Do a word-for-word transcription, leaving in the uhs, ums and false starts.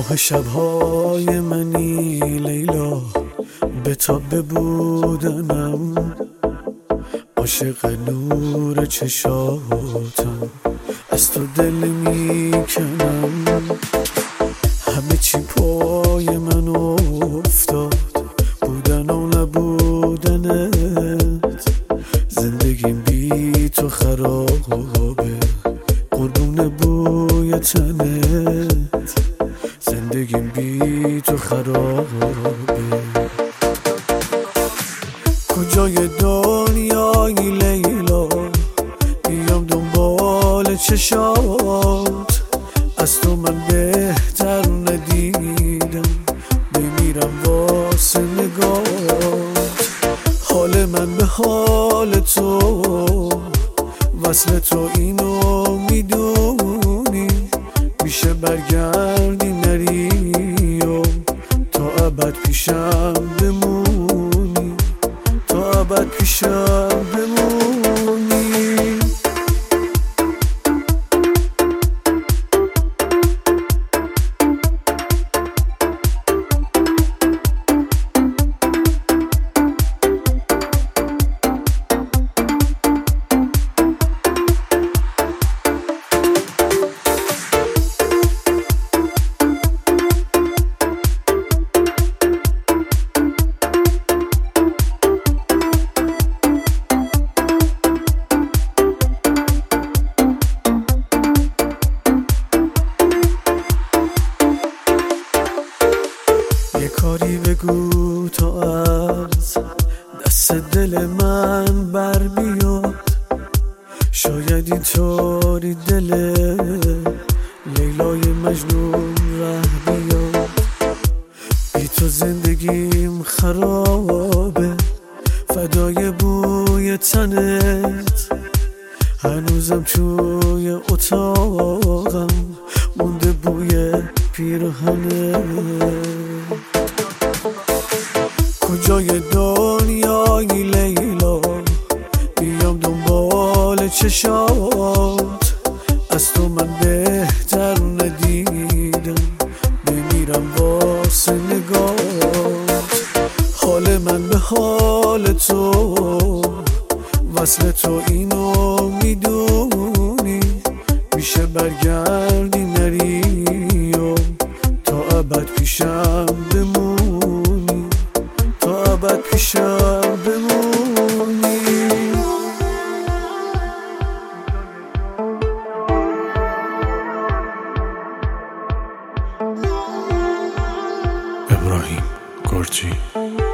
ماه شبهای منی لیلا، به تاب بودنم، عاشق نور چشاتم، از تو دل میکنم. همه چی پای من افتاد، بودن و نبودنت، زندگیم بی تو خرابه، قربون بوی تنت، زندگیم بی تو خرابه. کجای دنیایی لیلا، بیام دنبال چشات، از تو من بهتر ندیدم، بمیرم واسه نگات. حال من به حال تو، وصل تو اینو میدونی، میشه برگردی نری و تا ابد پیشم بمونی، تا ابد پیشم بمونی. یه کاری بگو تا از دست دل من بر بیاد، شاید اینطوری دل لیلای مجنون ره بیاد. بی تو زندگیم خرابه، فدای بوی تنت، هنوزم توی اتاقم مونده بوی پیرهنت. کجای دنیایی لیلا، بیام دنبال چشات، از تو من بهتر ندیدم، بمیرم واسه نگات. حال من به حال تو، وصل تو اینو میدونی، میشه برگردی نری و تا ابد پیشم بمونی، تا ابد پیشم بمونی. ابراهیم گرجی.